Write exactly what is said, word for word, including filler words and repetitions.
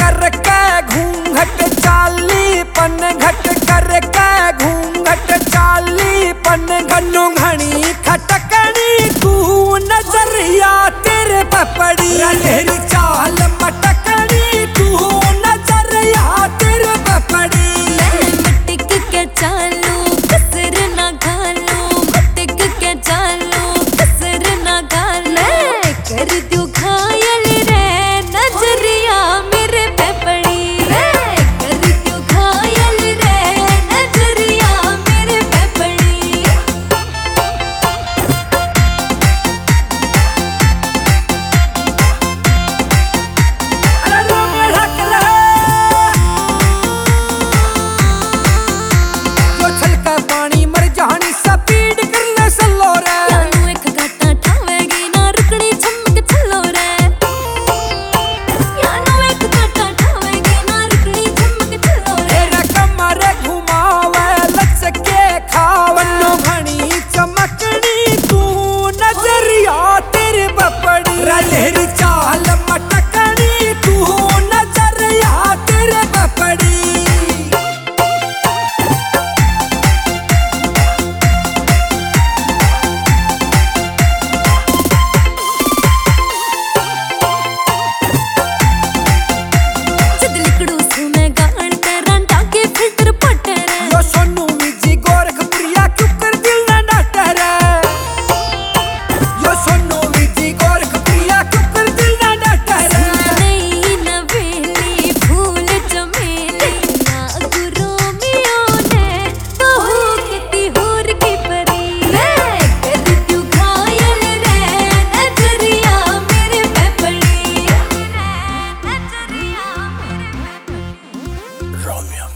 करके घूंघट चाली पन घट करके घूंघट चाली पन घनु घनी खटकनी तू नजरिया तेरे पपड़ी तेरी चाल मटकनी तू नजरिया तेरे पपड़ी मटक के चालू कसर ना घालो मटक के चालू कसर ना घालो कर दू घायल रे नजरिया मेरे पे पड़ी रे कर दू घायल रे नजरिया मेरे पे पड़ी अरे लोग ढक ले जो छलका पानी मर जानी स्पीड कर ले सल्लो रे यानू एक घाटा ठावेगी ना रुकनी चमक चलो रे यानू एक घाटा ठावेगी ना रुकनी चमक चलो रे तेरा कमर घुमावे लचके खावनो घनी चमकनी तू नजरिया तेरे बपड़ी तेरी चाल मटकनी तू नजरिया तेरे बपड़ी लिकड़ू सुने गान तेरा डाके फिल्टर पटे रे यो सोनू विजी गोरखपुरिया क्यों कर दिल ना डाटे रे यो सोनू विजी गोरखपुरिया क्यों कर दिल ना डाटे रे नहीं नवेली फूल चमेली ना गुरु मियो ने तो किती होर की परी रे कर दू घायल रे नजरिया मेरे पे पड़ी नजरिया मेरे पे पड़ी रोमियो